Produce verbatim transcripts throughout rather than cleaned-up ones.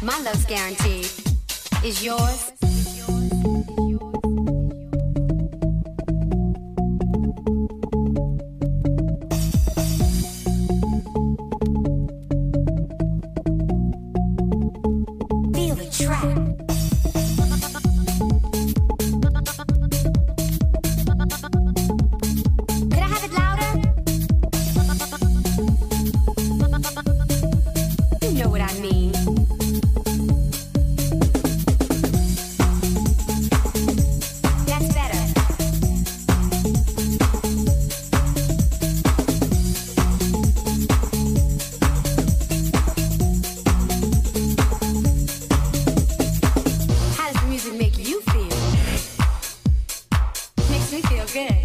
My love's guaranteed. Is yours? Feel the track. Could I have it louder? You know what I mean. That's better. How does the music make you feel? Makes me feel good.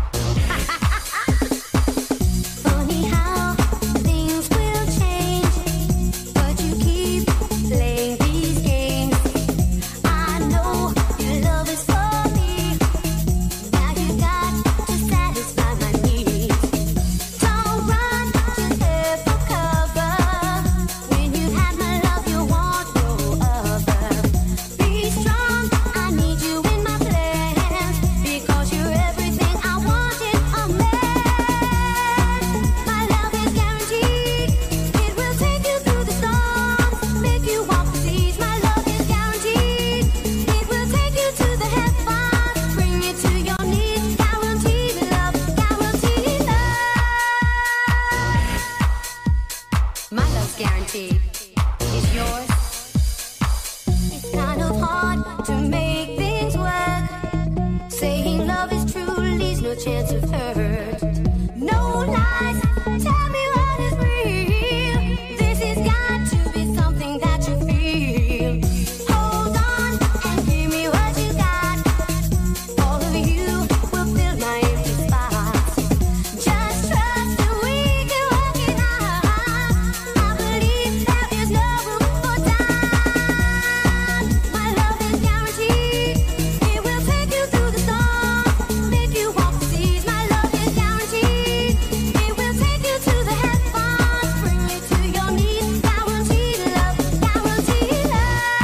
Funny how things will change, but you keep playing these games. I know your love is for me. Now you got to satisfy my needs. Don't run, just head for cover. When you have my love, you want no other. Be strong, I need you in my plans, because you're everything I want in a man. My love is guaranteed. It will take you through the storms, make you walk the seas. My love is guaranteed. It will take you to the heavens, bring you to your knees. Guaranteed love, guaranteed love. My love's guaranteed. Is yours? It's kind of hard to make things work. Saying love is true leaves no chance of hurt. No lies, tell me what is real. This has got to be something that you feel. Hold on and give me what you got. All of you will fill my empty spots. Just trust that we can work it out. I believe there is no room for doubt. My love is guaranteed. It will take you through the storm, make you walk the seas. My love is guaranteed. It will take you to the heavens, bring you to your knees. Guaranteed love, guaranteed love,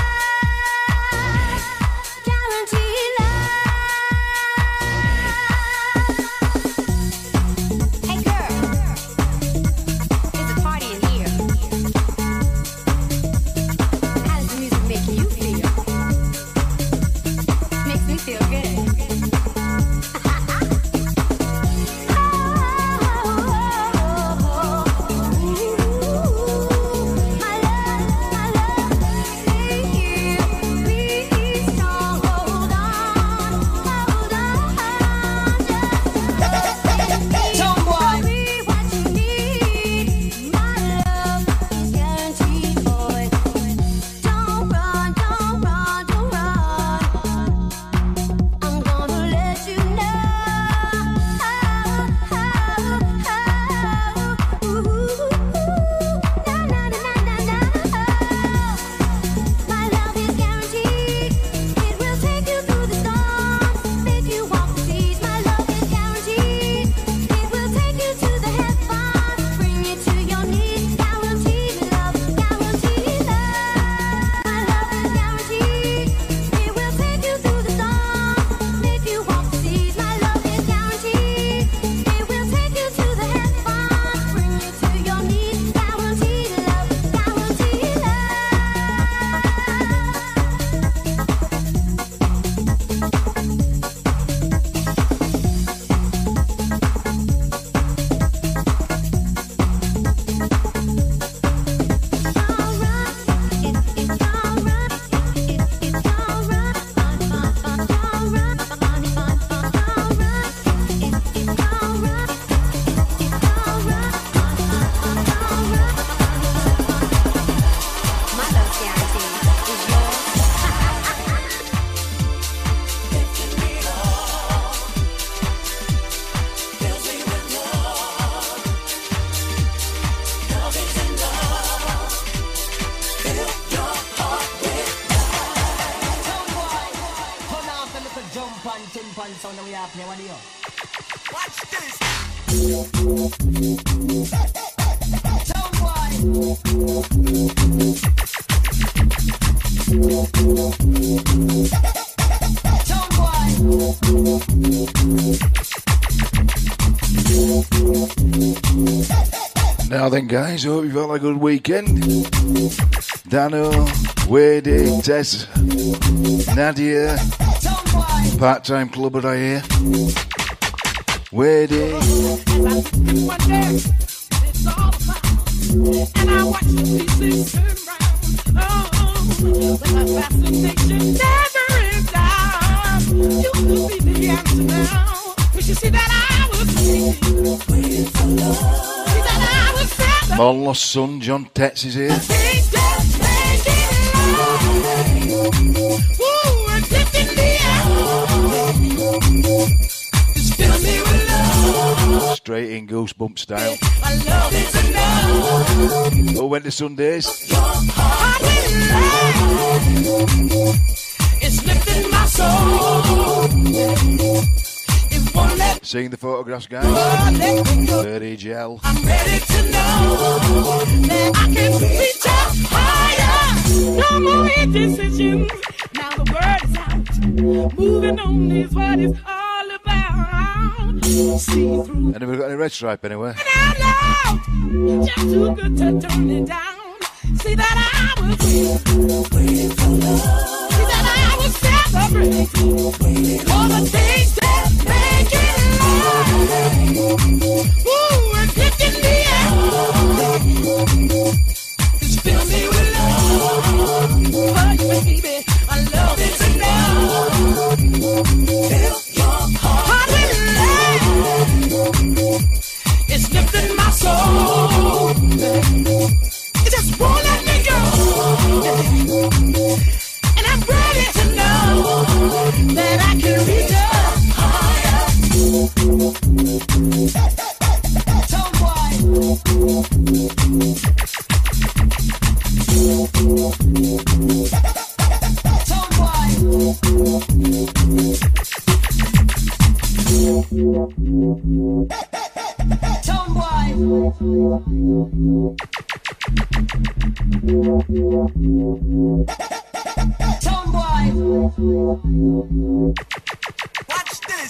guaranteed love. Hey girl, there's a party in here. How does the music make you feel? Makes me feel good. My love, my love, stay here, be strong, hold on, hold on, just Someone. be what you need. My love is guaranteed, boy. Don't run, don't run, don't run. I'm gonna let you know. Na na na na na na. My love is guaranteed. It will take you through the storms, make you walk the seas. My love is guaranteed. It will take you to the heavens, bring you to your knees. Guaranteed love, guaranteed love. My love is guaranteed. It will take you through the storms, make you walk the seas. My love is guaranteed. It will take you to the heavens, bring you to your knees. Guaranteed love, guaranteed love. My love's guaranteed. Is yours? Turn off the little jump and timp and sound that we have play. What do you? Watch this. Sound boy. Now then, guys, hope you've had a good weekend. Dano, Wadey, Tess, Nadia, part-time clubber I hear. Wadey. And I watch the pieces turn round. Oh, but my fascination never is down. You could be the answer now. But you see that I was waiting, waiting for love. See that I was sad. Mollo's son, John Tetz, is here. Things just making love. Ooh, we're taking the air. Just fill me with love. Straight in Goosebump style. My love is enough. Oh, went to Sundays. Your heart with love. It's lifting my soul. It won't let Seeing the photographs, guys. go, let me go. thirty gel. I'm ready to know that I can reach up higher. No more indecisions. Now the word is out. Moving on is what it's all about. See through. And have we got any red stripe anywhere? Now, now, just too good to turn it down. See that I was waiting for love. See that I was celebrating all the things that make it love. Ooh, it's lifting me out. Just fill me with love. Oh, baby, my love is enough. Fill your heart with love. It's lifting my soul. It just won't let me go. And I'm ready to know that I can reach up higher. Tomboy. Tomboy. Tomboy. Watch this.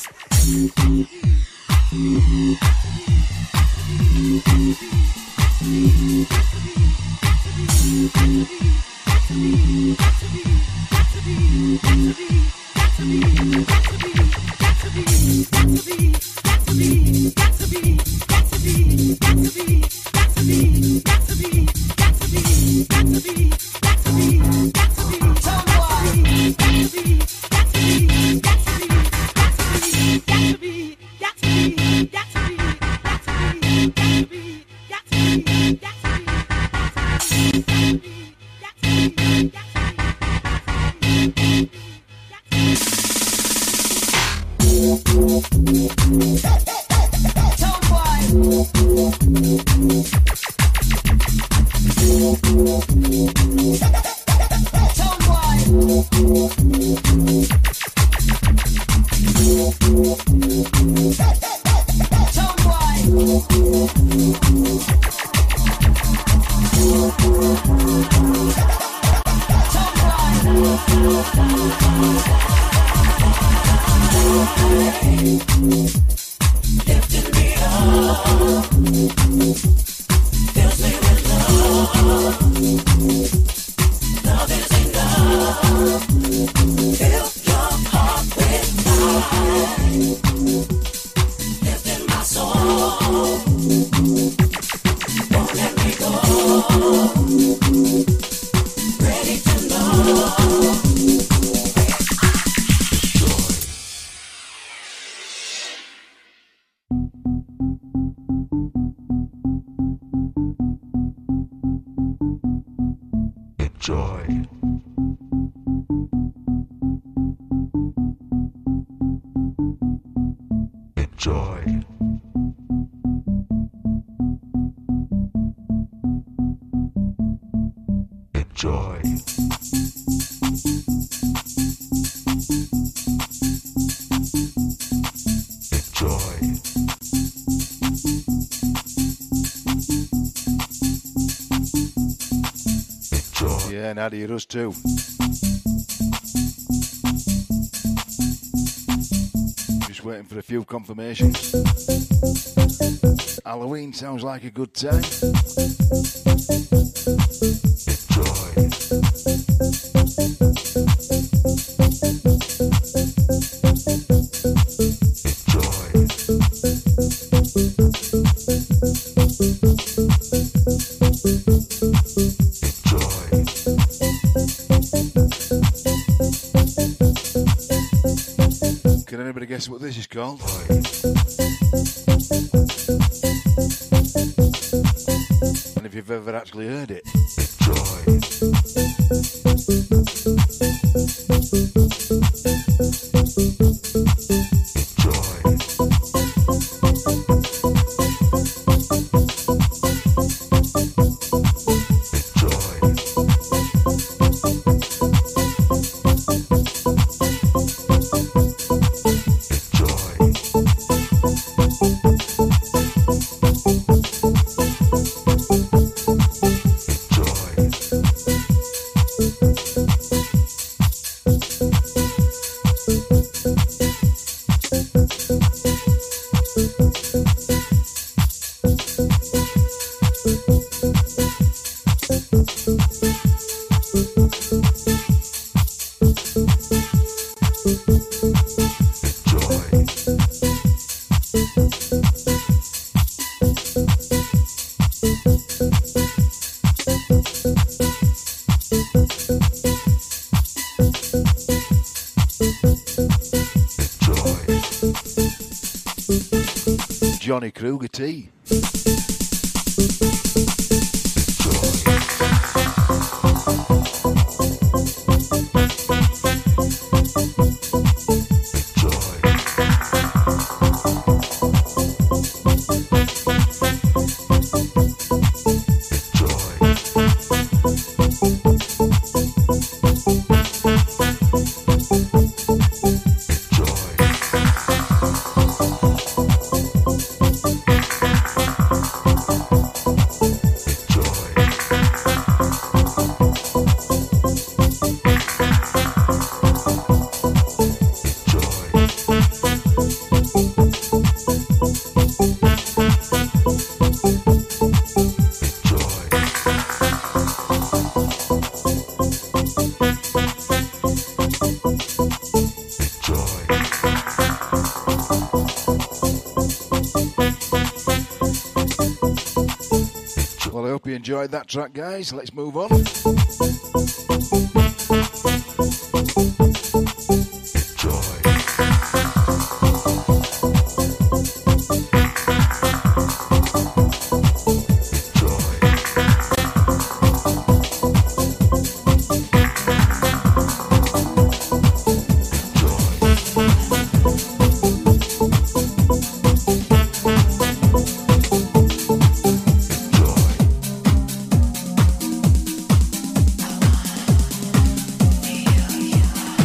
Yeah, Nadia does too. waiting for a few confirmations. Halloween sounds like a good time. Can anybody guess what this is called? And if you've ever actually heard it. Johnny Kruger tea. Well, I hope you enjoyed that track, guys. Let's move on. Joy.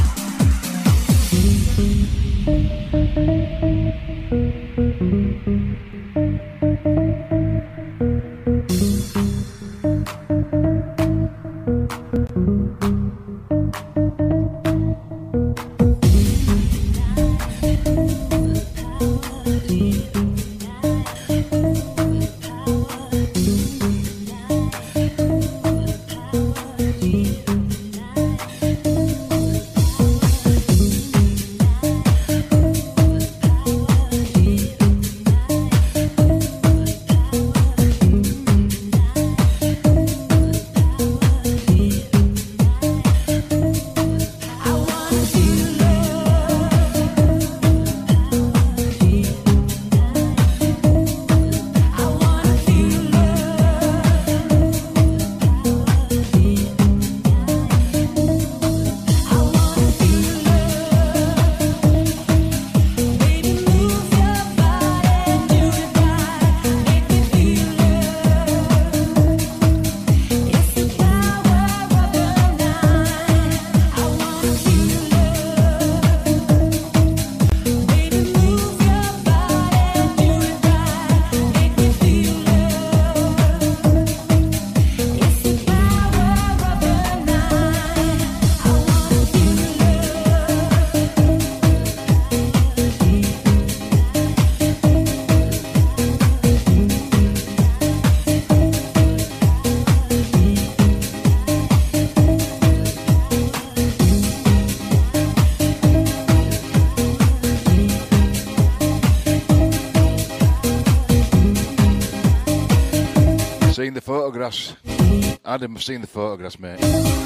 seen the photographs. Adam, I've seen the photographs, mate.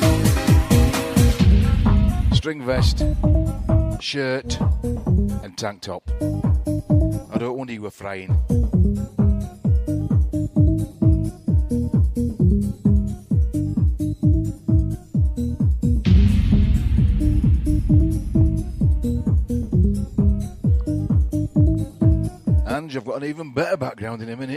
String vest, shirt, and tank top. I don't wonder you were frying. And I've got an even better background in a minute.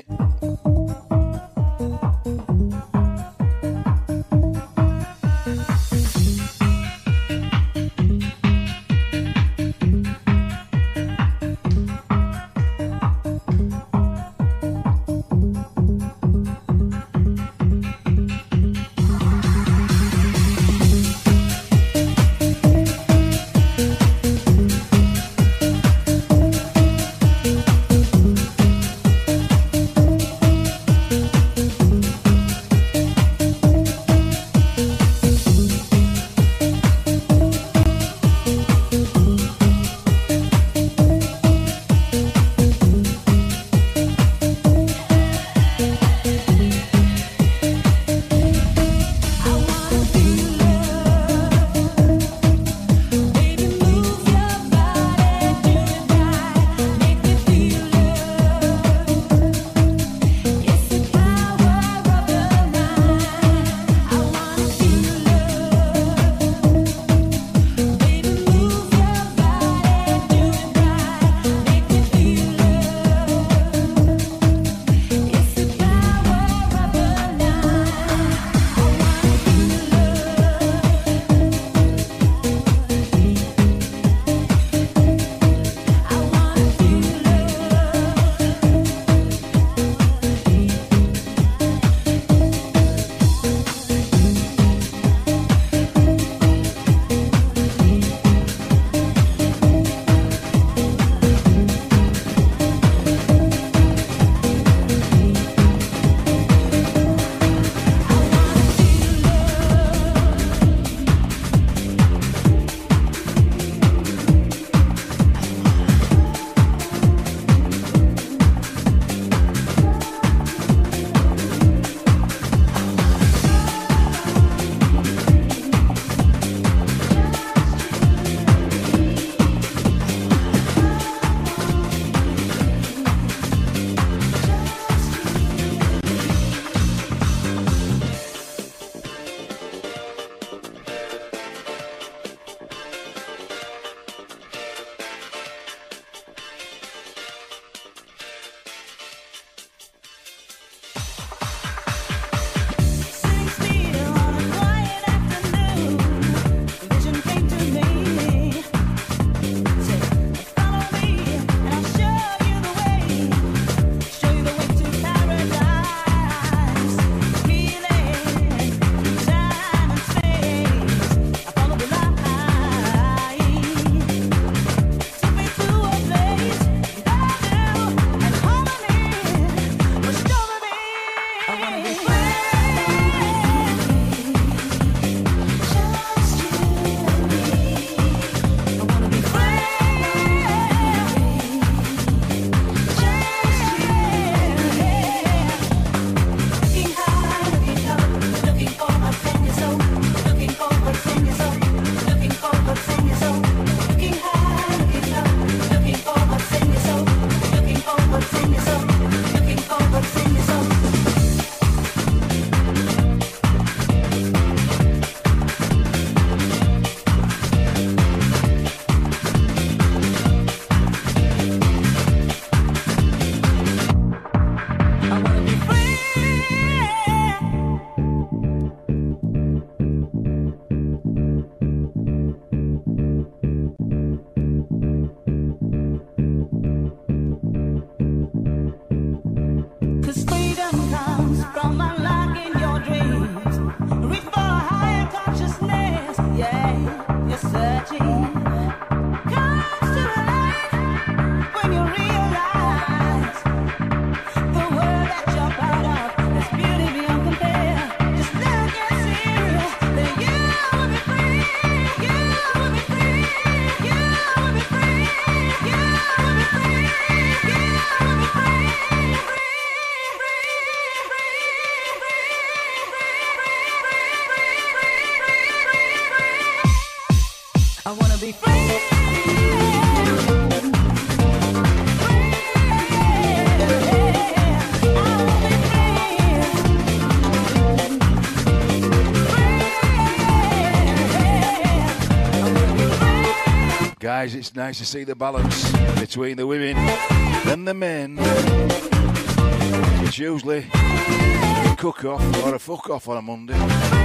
guys, it's nice to see the balance between the women and the men. It's usually a cook-off or a fuck-off on a Monday.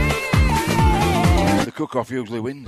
The cook-off usually wins.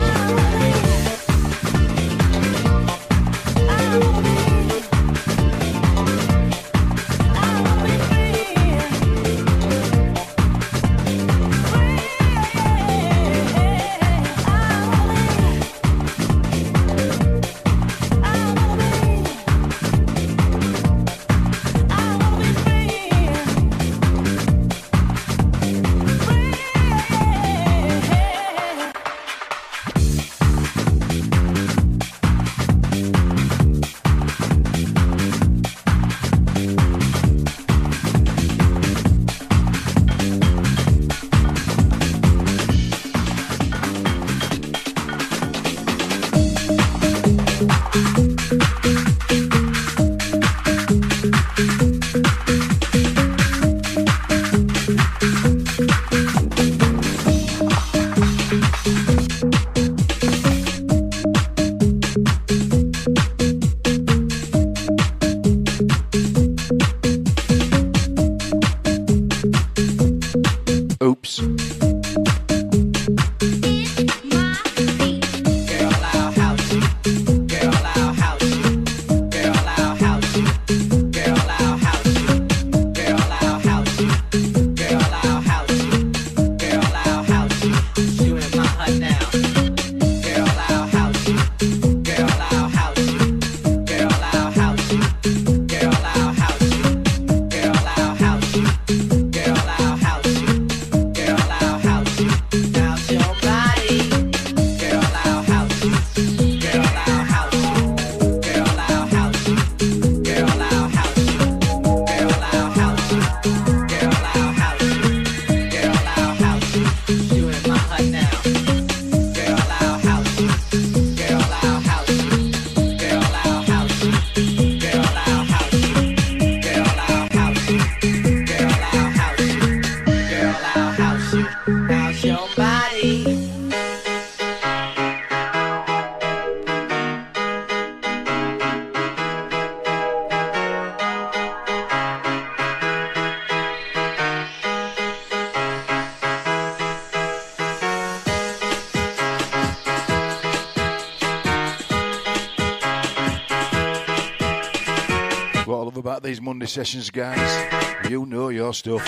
These Monday sessions, guys, you know your stuff.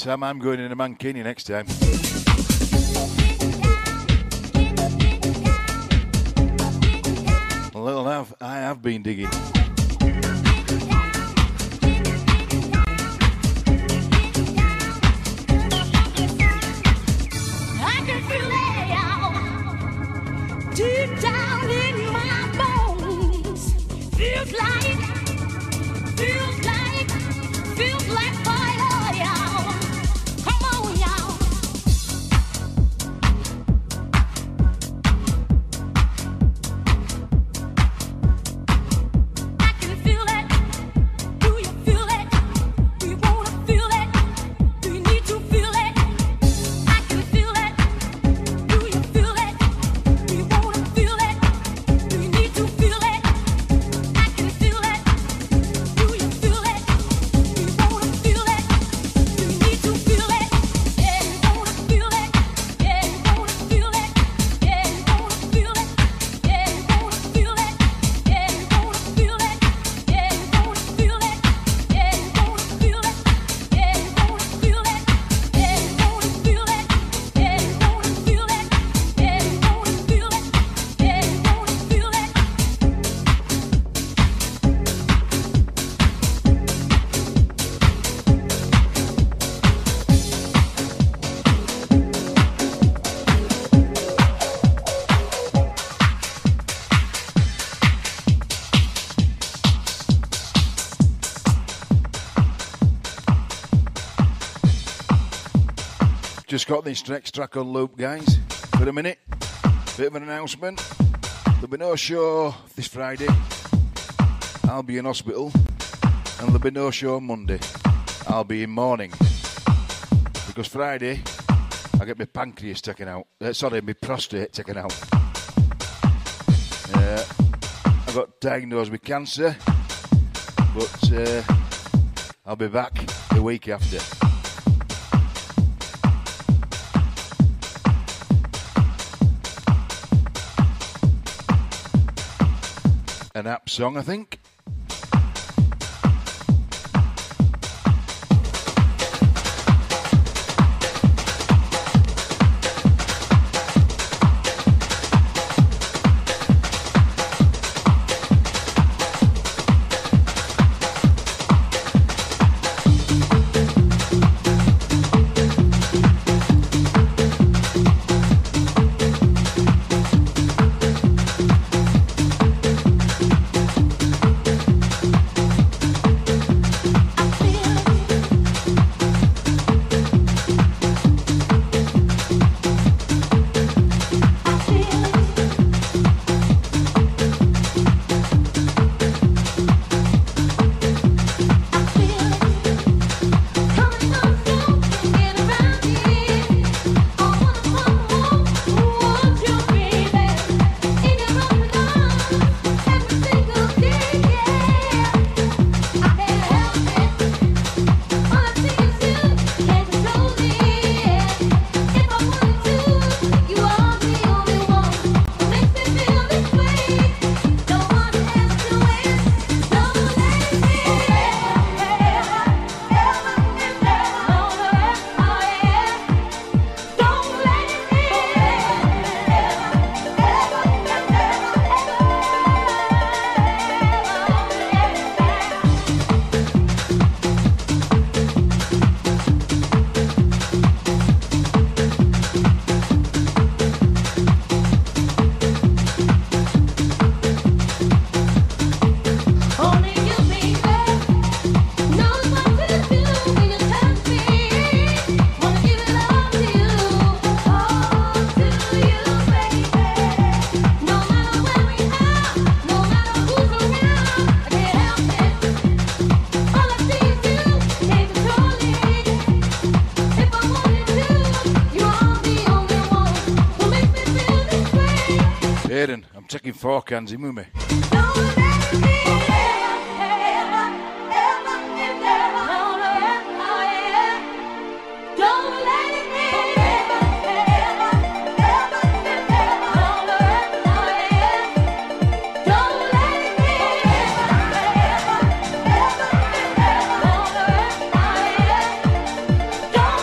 Sam, I'm going in a mankini next time. A little have, I have been digging. I can feel it deep down in my bones. Feels like, feels like, feels like fire, y'all. Come on, y'all. I can feel it. Do you feel it? Do you wanna feel it? Do you need to feel it? I can feel it. Do you feel it? Do you wanna feel it? Do you need to feel it? I can feel it. Do you feel it? Do you wanna feel it? Do you need to feel it? Yeah, you wanna feel it. Yeah, you wanna feel it. Yeah, you wanna feel it. Yeah, you wanna feel it. Yeah, you wanna feel it. Yeah, you wanna feel it. Yeah, you wanna feel it. Yeah, you wanna feel it. Yeah, you wanna feel it. Yeah, you wanna feel it. Yeah, you wanna feel it. Yeah, you wanna feel it. Just got this next track on loop, guys. For a minute, bit of an announcement. There'll be no show this Friday. I'll be in hospital. And there'll be no show on Monday. I'll be in mourning. Because Friday, I get my pancreas taken out. Uh, sorry, my prostate taken out. Uh, I got diagnosed with cancer. But uh, I'll be back the week after. An app song, I think. Taking four cans in with me. Don't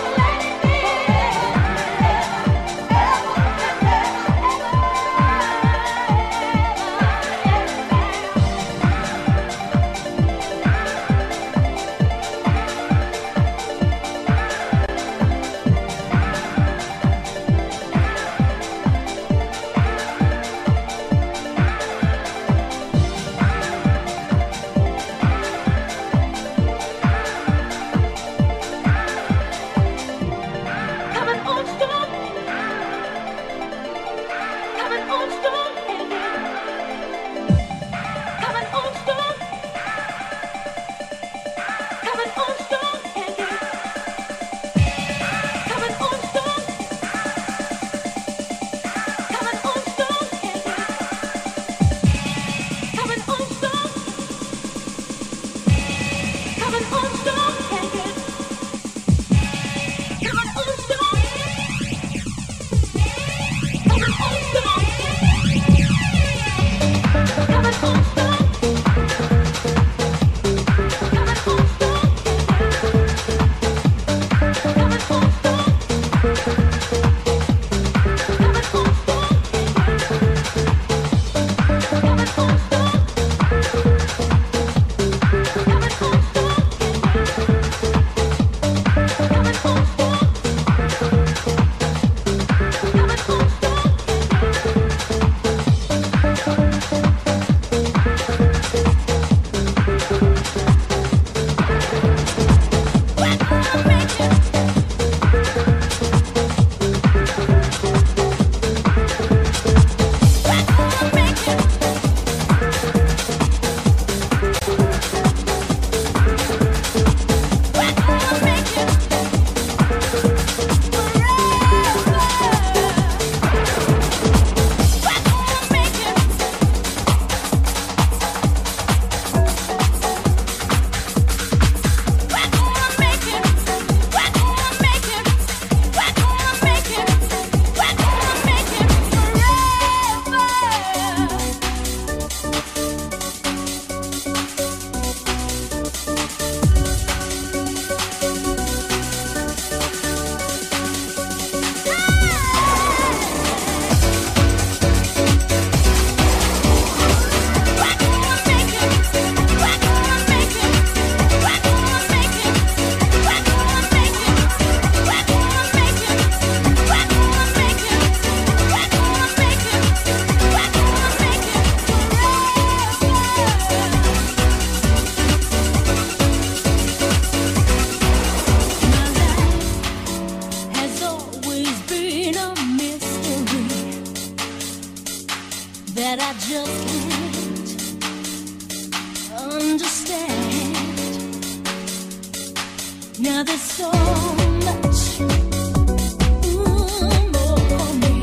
Now there's so much ooh, more for me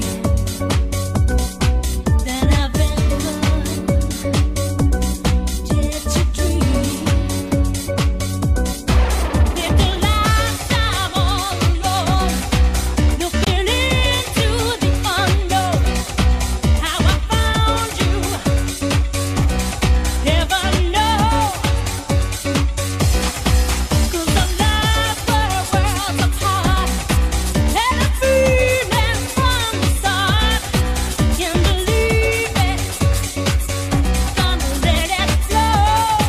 than I've ever dared to dream. Lived a lifetime all alone, looking into the unknown. How I found you, never know. 'Cause the love were worlds apart, and a feeling from the start. Can't believe it, gonna let it flow.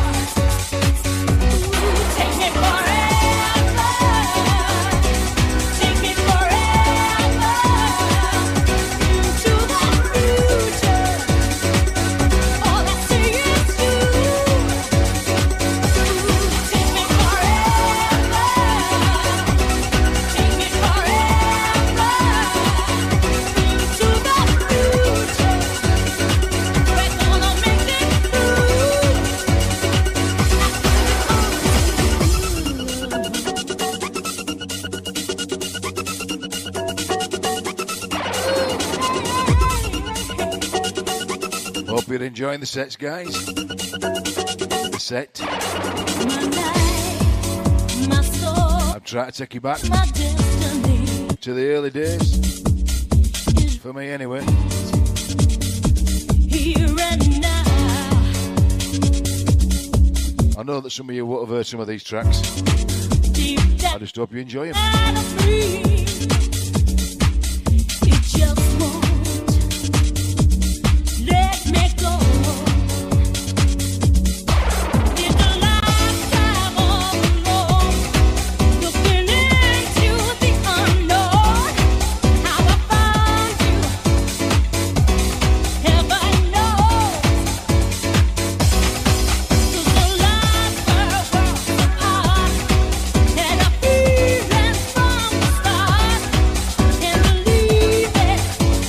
Ooh, take me forever, take me forever into the future. All I see is you. Take me forever, take me forever into the future. We're gonna make it Hope you're enjoying the sets, guys. The set. my life, my soul, I've tried to take you back my destiny. to the early days. For me, anyway. Here and now, I know that some of you won't have heard some of these tracks. deep I down just hope you enjoy them. out of dream, it just won't let me go. Lived a lifetime all alone, looking into the unknown. How I found you, heaven knows. 'Cause the love were worlds apart, and a feeling from the start. Can't believe it,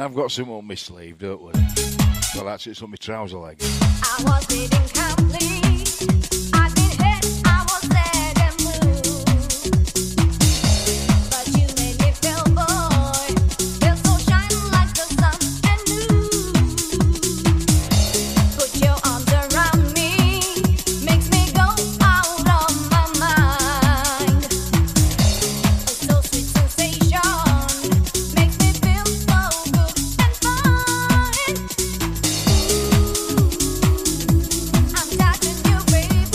I've got some on my sleeve, don't worry. Well, that's it's on my trouser leg. I was living complete. I've been hit, I was sad and blue. But you made me feel, boy, feel so shining like the sun and moon. Put your arms around me, makes me go out of my mind. It's so sweet sensation, makes me feel so good and fine. I'm touching you, baby.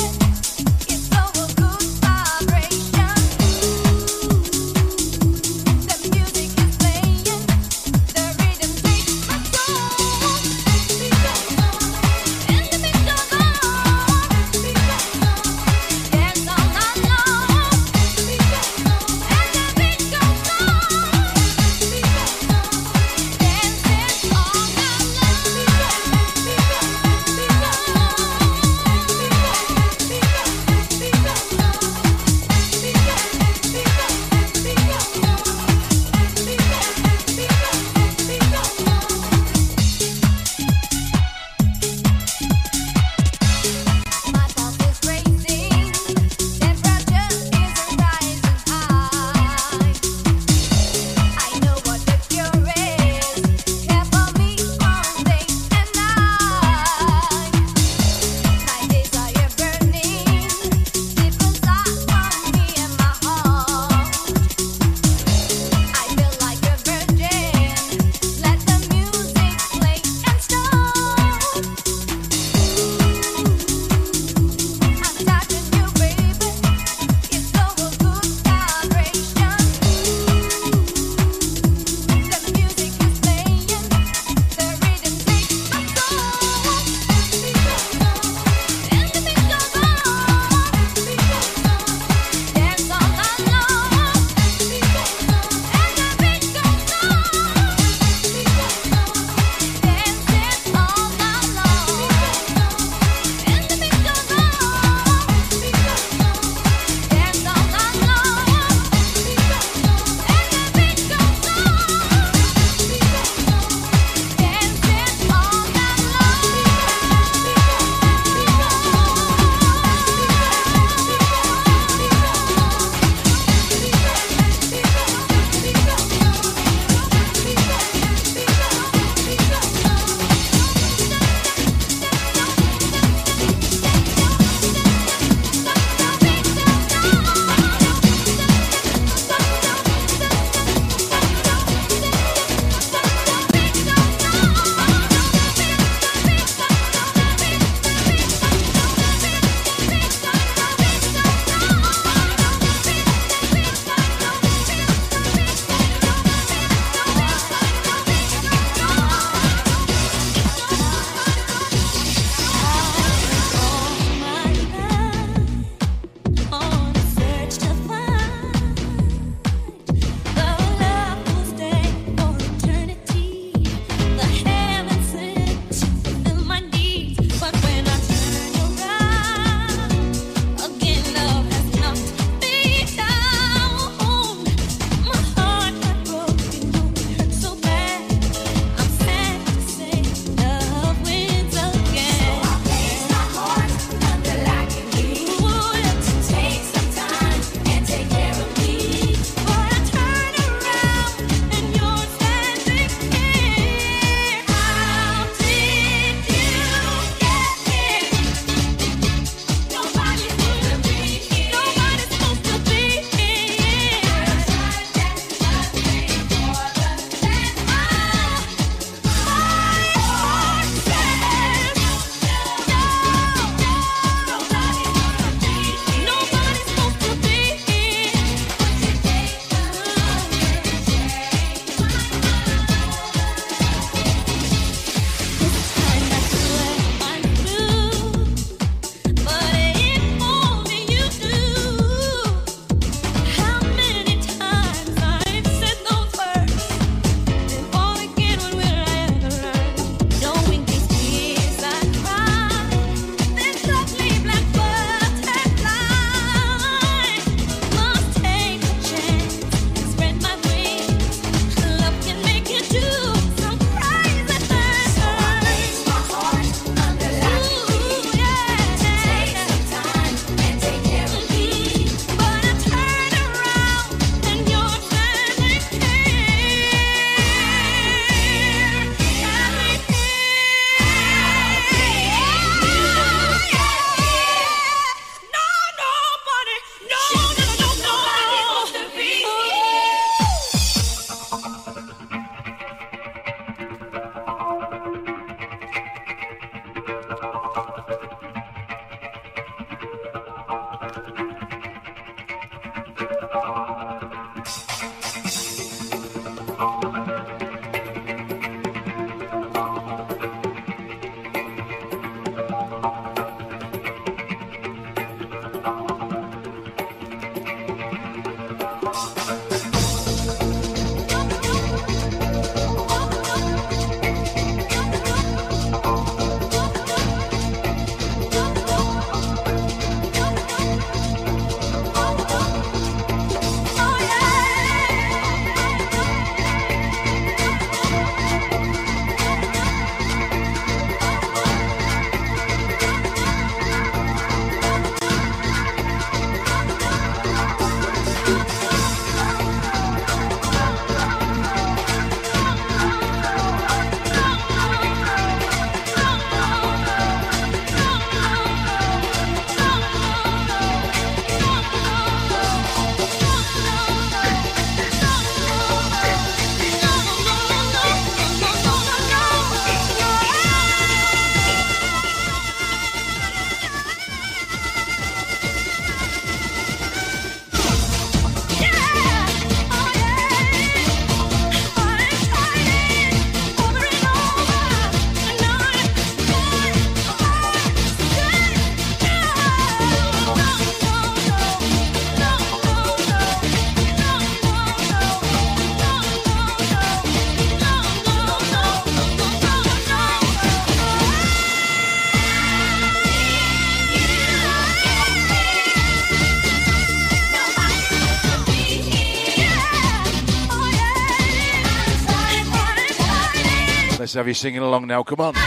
Let's have you singing along now, come on.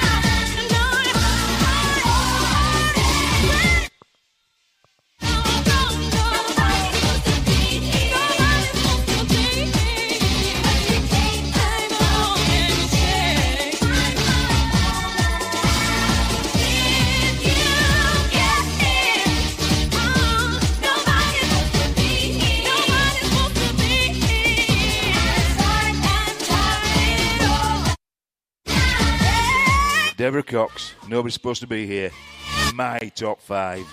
Deborah Cox, nobody's supposed to be here. My top five.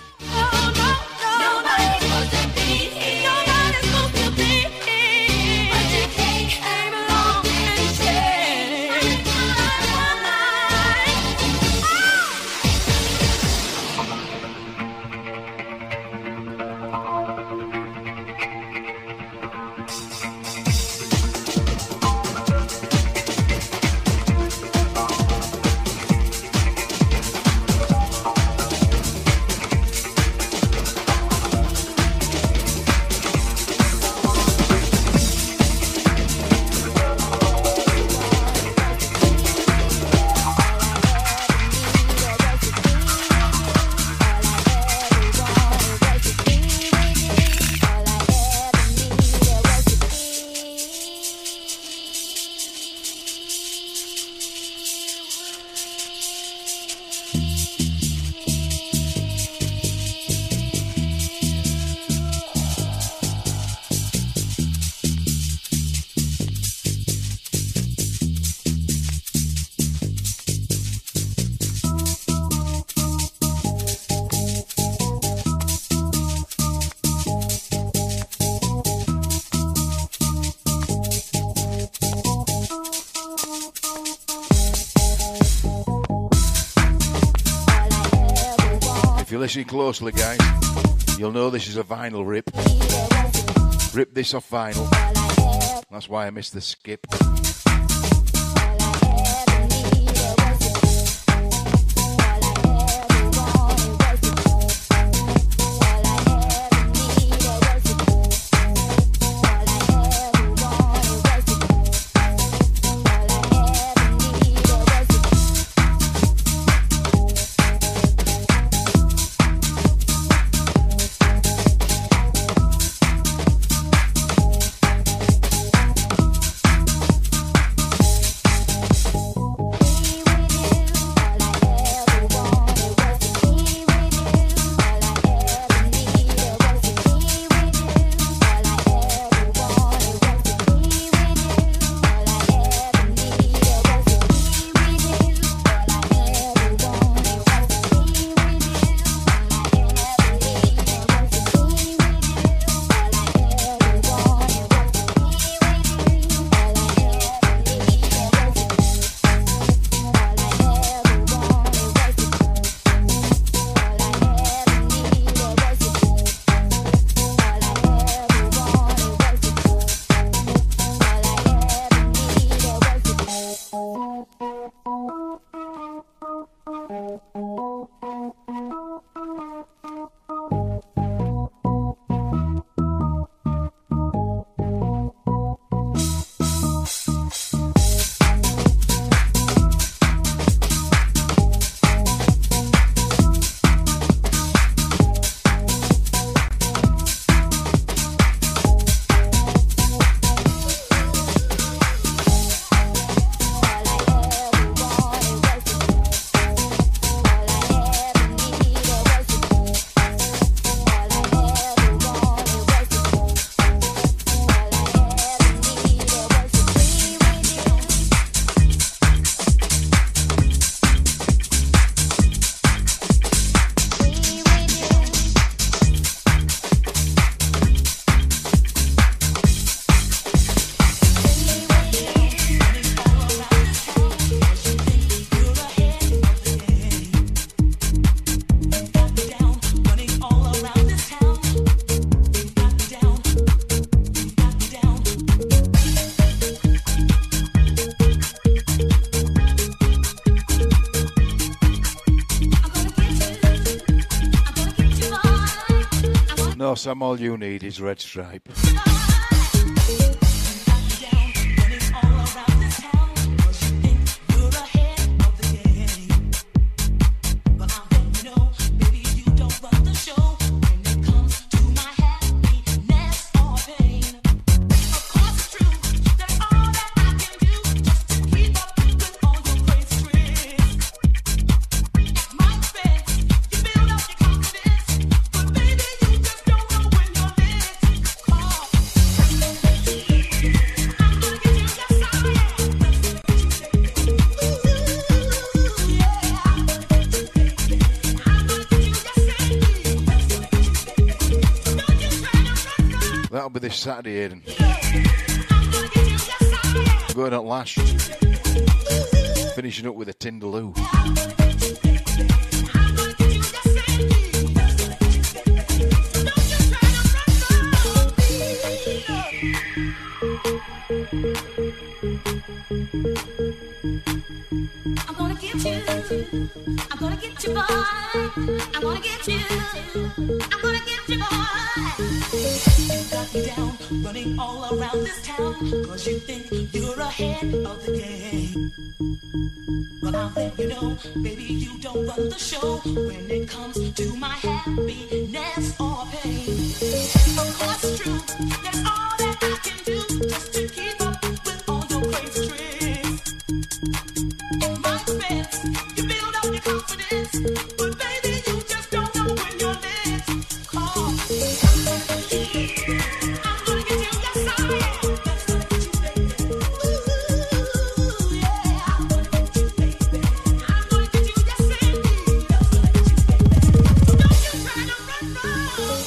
If you listen closely, guys, you'll know this is a vinyl rip. Rip this off vinyl. That's why I missed the skip. No, Sam, all you need is Red Stripe. That'll be this Saturday, Aidan. Going at Lash. Finishing up with a Tindaloo. I'm gonna get you. I'm gonna get you, boy. I'm gonna get you. I'm gonna get you, boy. You got me down, running all around this town, cause you think you're ahead of the game. But I'll let you know, baby, you don't run the show when it comes to my happiness or pain. Of course it's true, that's all that I can do, just to keep up with all your crazy tricks. My friends, you build up your confidence, but baby, you just don't know when you're lit. Call. I'm gonna get you, yes I am. That's gonna get you, baby. Ooh, yeah. I'm gonna get you, baby. I'm gonna get you, yes indeed. That's gonna get you, baby. So don't you try to run, run.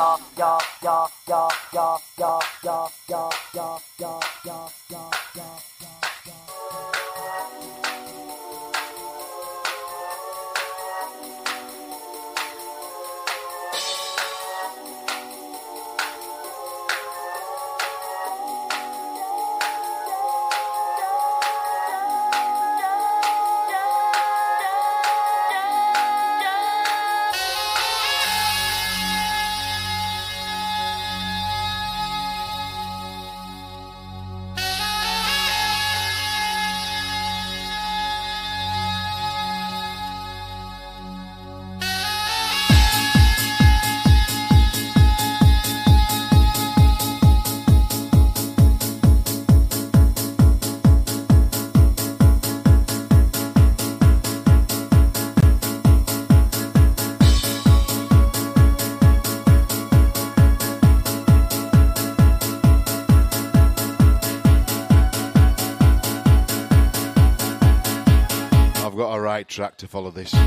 I've got a right track to follow this.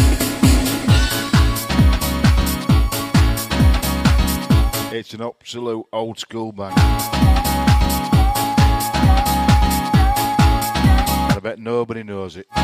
It's an absolute old school bang. And I bet nobody knows it.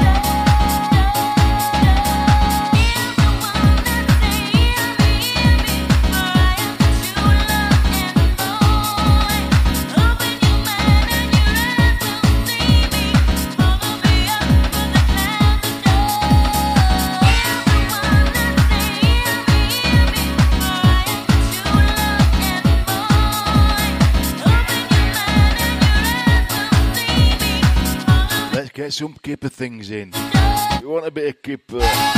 Get some kipper things in. You want a bit of kipper,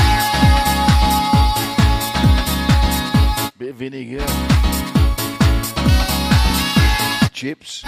bit of vinegar, chips.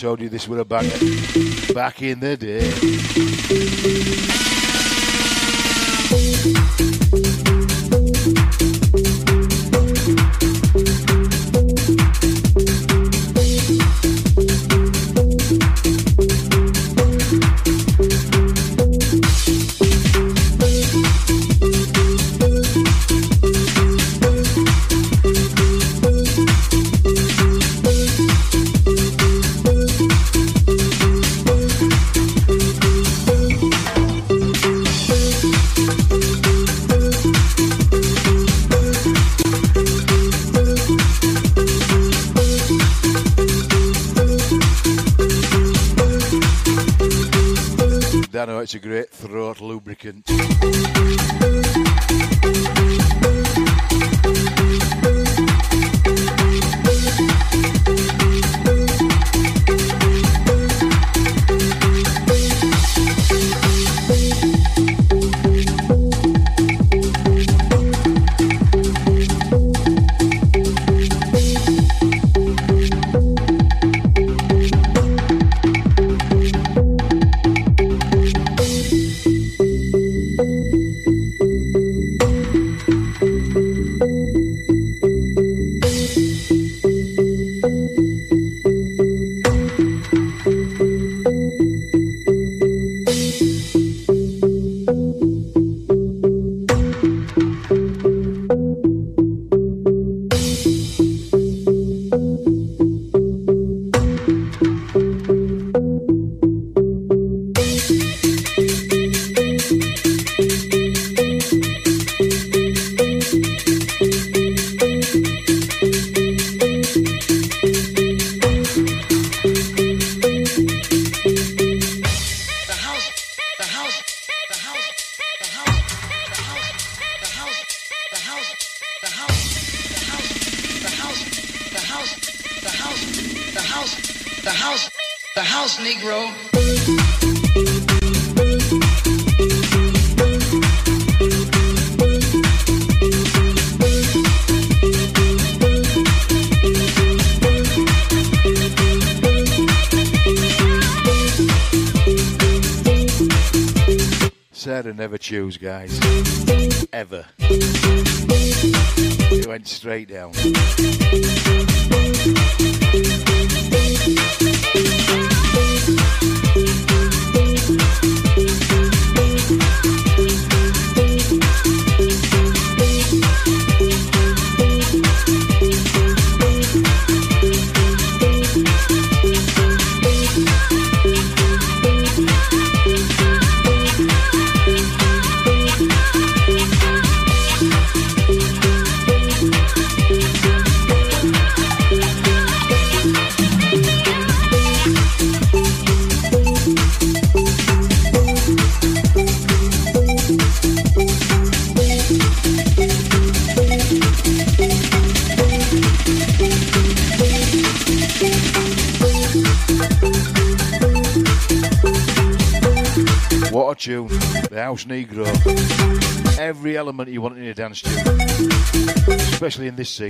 told you this was a banger back in the day. Dano, it's a great throat lubricant. Sarah never chews, guys. Ever. It went straight down. What a tune. The House Negro. Every element you want in a dance tune. Especially in this scene.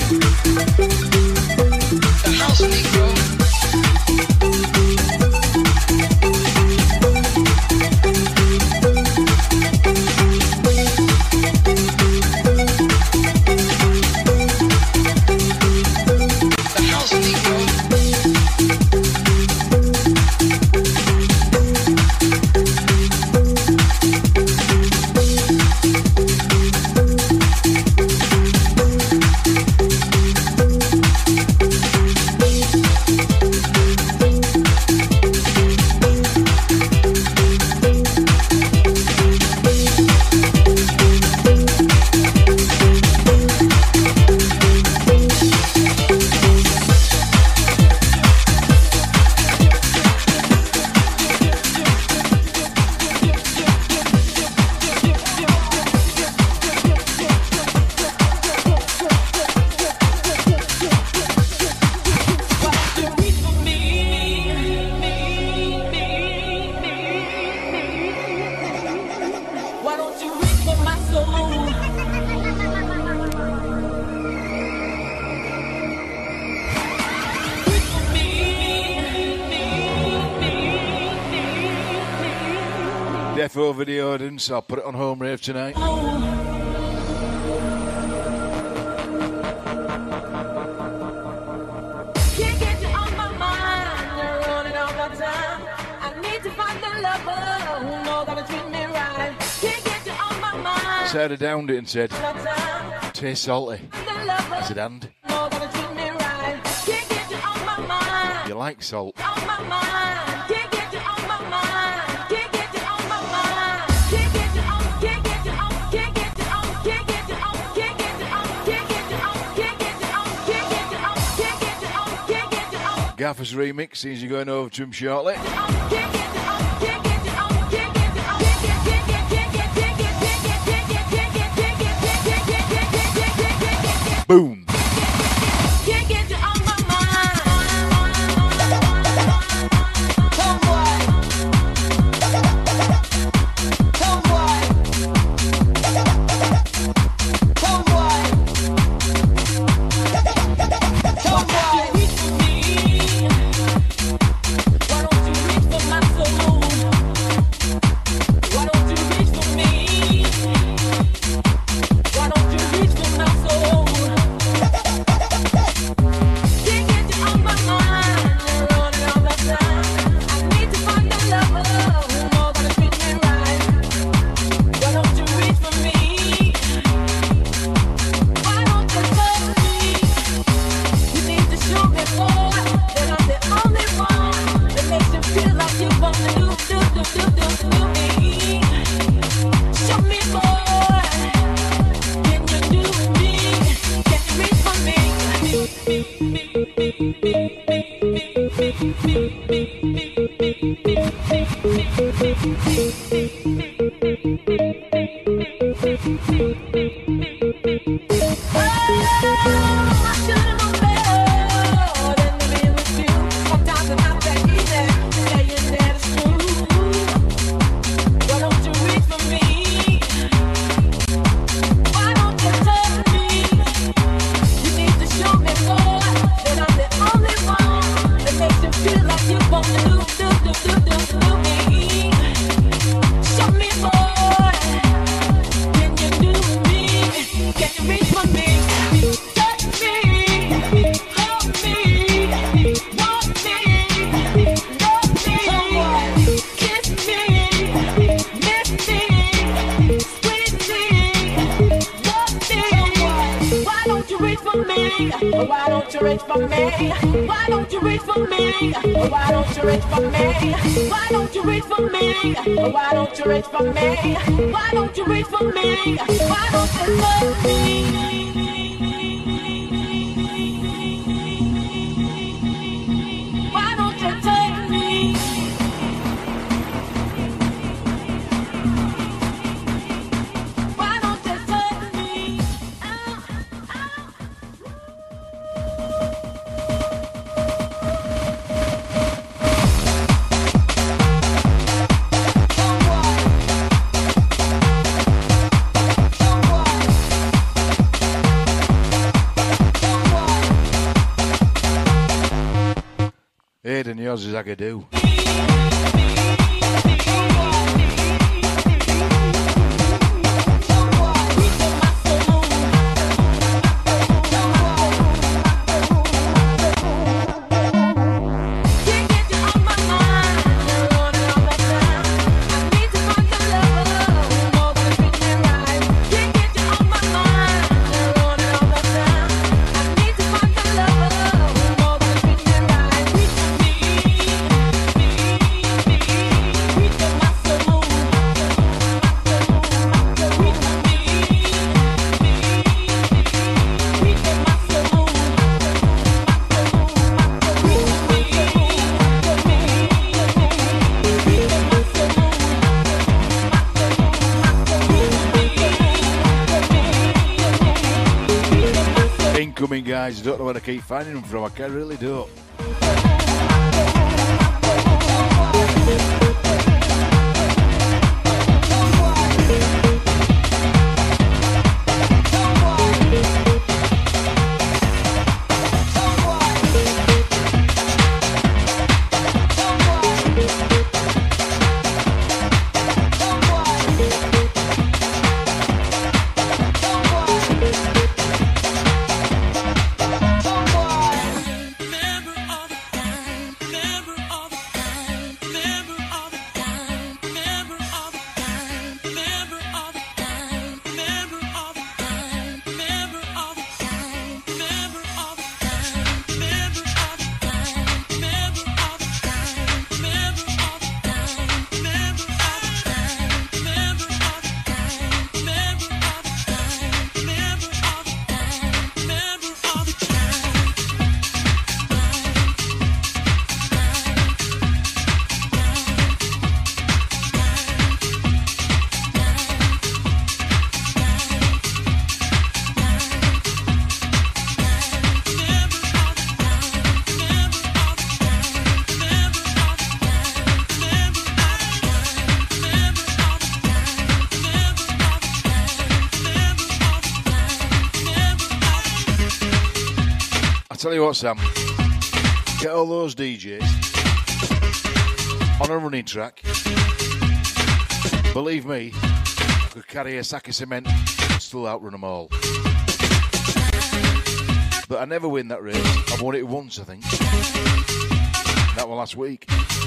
The House Negro. Defo video didn't, so I'll put it on home rave tonight. Can't get you on my mind, you're running all the time. I need to find a lover who knows how to treat me right. Can't get you on my mind Sarah downed it and said, all the time. tastes salty. The lover I said, and? knows how to treat me right. Can't get you on my mind, You like salt? on my mind. Can't get you on my mind. Can't get you on my mind. Can't get you on, can't get you on, can't get you on, can't get you on, can't get you on, can't get you on, can't get you on, can't get you on, can't get you on, can't get you on. Gaffer's remix, seems you're going over to him shortly. Boom. Can't get you on my mind. Come boy. Come boy. Come boy. Come boy. Reach for me. Why don't you reach for my soul? Why don't you reach for me? Why don't you reach for my soul? Can't get you on my mind, you're running all the time. I need to find a lover who knows how to treat me right. Why don't you reach for me? Why don't you love me? You need to show me, boy, that I'm the only one that makes you feel like you want to do, do, do, do, do, do me. Show me, boy, can you do me? Can you reach for me? I should've known better than to be with you. Sometimes it's not that easy saying that it's true. Why don't you reach for me? Why don't you touch me? You need to show me, boy, that I'm the only one that makes you feel like you want to do, do, do, do, do, do me. Show me, boy, can you do me? Can you reach for me? Touch me, hold me, want me, love me, kiss me, miss me, squeeze me, love me. Why don't you reach for me? Why don't you reach for me? Why don't you reach for me? Why don't you reach for me? Why don't you reach for me? Why don't you reach for me? Why don't you reach for me? Why don't you love me? Why don't you take me? Why don't you take me? Oh, oh. Aidan, yours is Agadoo. Incoming guys, I don't know where to keep finding them from. I can't really do. tell you what, Sam. Get all those D Js on a running track. Believe me, I could carry a sack of cement and still outrun them all. But I never win that race. I've won it once, I think. That one last week.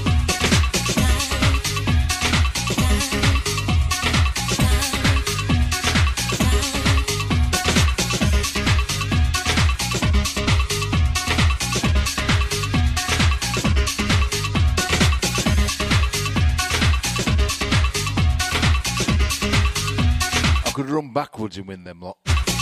I could run backwards and win them lot.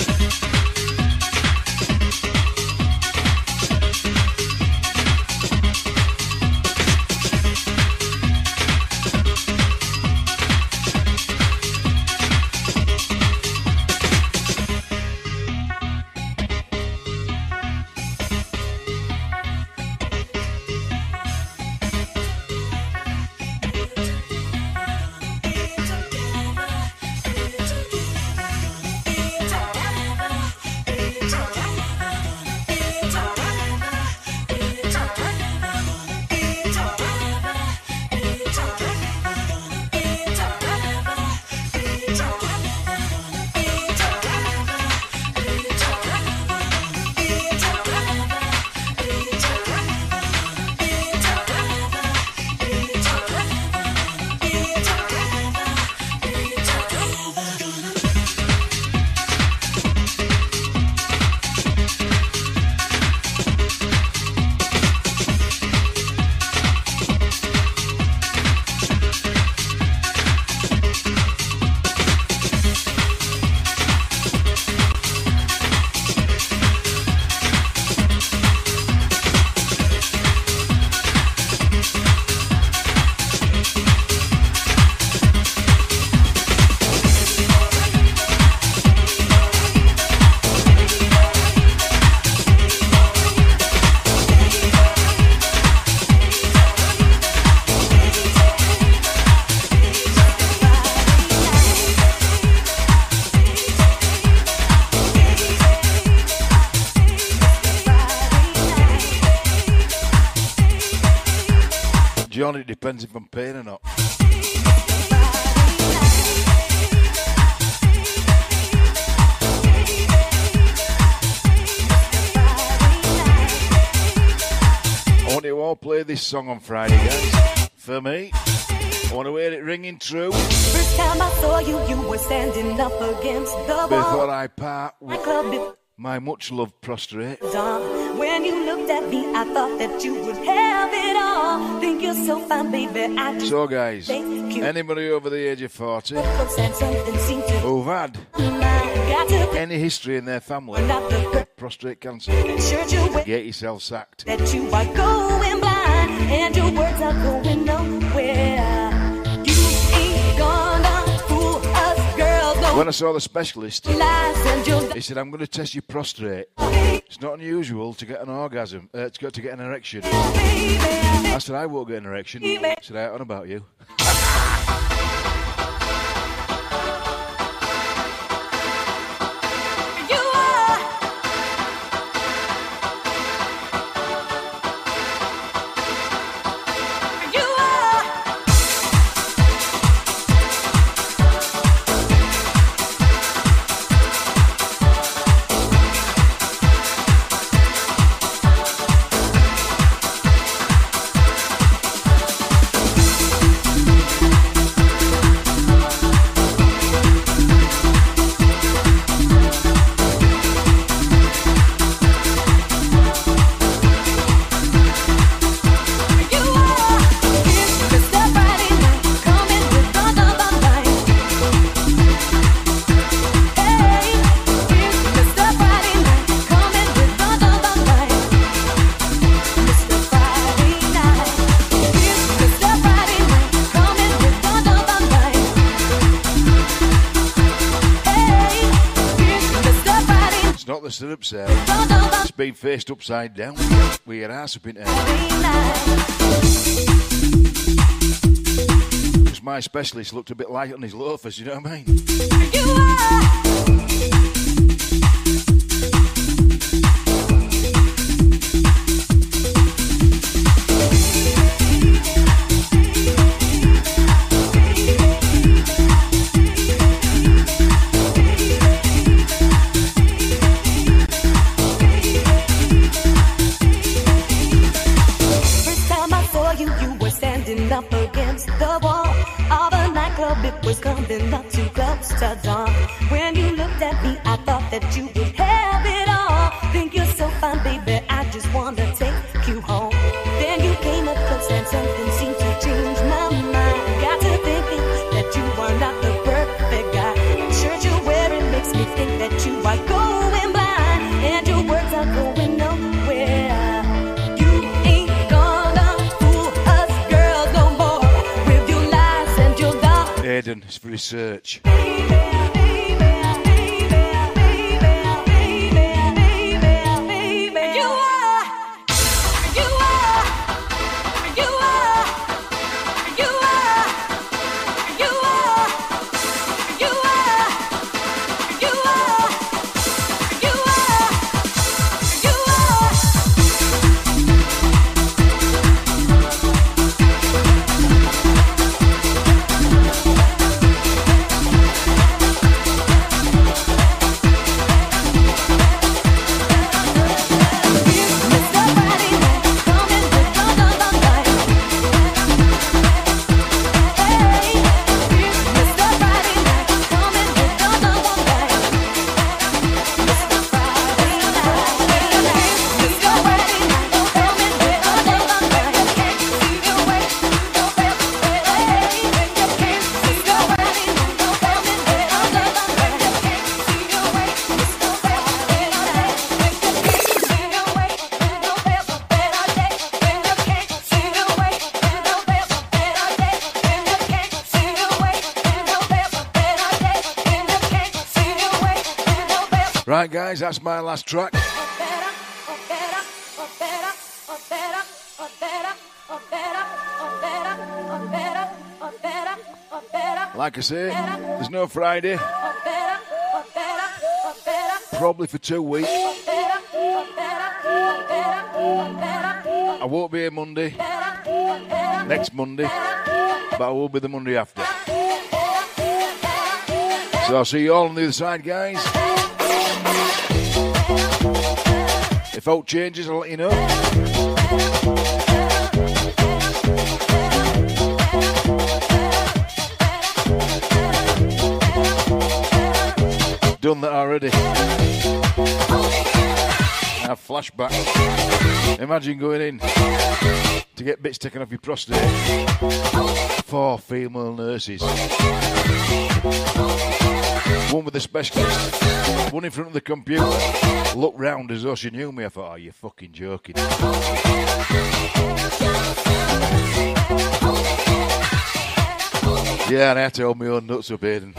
John, it depends if I'm paying or not. I want you to all play this song on Friday, guys. For me, I want to hear it ringing true First time I saw you, you were standing up against the wall. before I part with Club it my much-loved prostrate. on. When you looked at me, I thought that you would have it all. Think you're so fine, baby. I just So, guys, thank you. anybody over the age of forty Close and something seemed to who've had got to any history in their family not the prostate cancer, shirt you wear. get yourself sacked. That you are going blind and your words are going nowhere. You ain't gonna fool us girls, no When I saw the specialist, lies and you'll he said, I'm going to test your prostate. It's not unusual to get an orgasm, uh, to, get, to get an erection. I said, I won't get an erection. I said, I ain't on about you. You are. You are. It's not the syrup sale. It's been faced upside down with your ass up in air. Because my specialist looked a bit light on his loafers, you know what I mean? You are. club, it was coming up too close to dawn. When you looked at me, I thought that you would have it all. Think you're so fine, baby, I just wanna take you home. Then you came up close and something seemed to change my mind. Got to thinking that you are not the perfect guy. The shirt you're wearing makes me think that you are going blind, and your words are going nowhere. You ain't gonna fool us girls no more with your lies and your dark. Aiden, it's for research. Right, guys, that's my last track. Like I say, there's no Friday. Probably for two weeks. I won't be here Monday, next Monday, but I will be the Monday after. So I'll see you all on the other side, guys. If out changes, I'll let you know. Done that already. Now flashback. Imagine going in to get bits taken off your prostate. Four female nurses. One with a specialist. One in front of the computer. Looked round as though she knew me. I thought, oh, you're fucking joking. Yeah, and I had to hold my own nuts up, Aiden.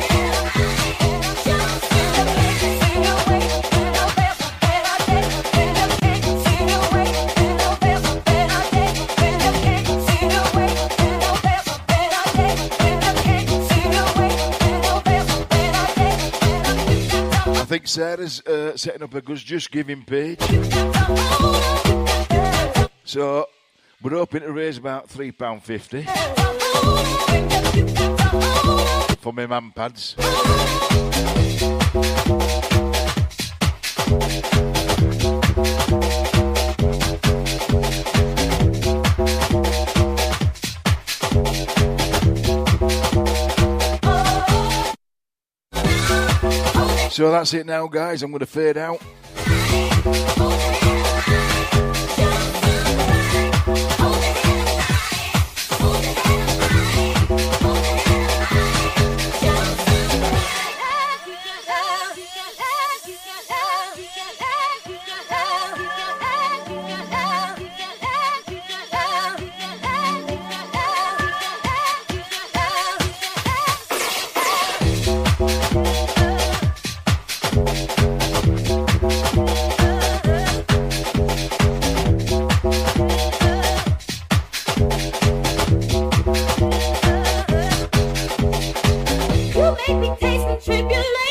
I think Sarah's uh, setting up a Good Just Giving page. So, we're hoping to raise about three pounds fifty for my man pads. So that's it now, guys. I'm going to fade out. You make me taste the tribulation.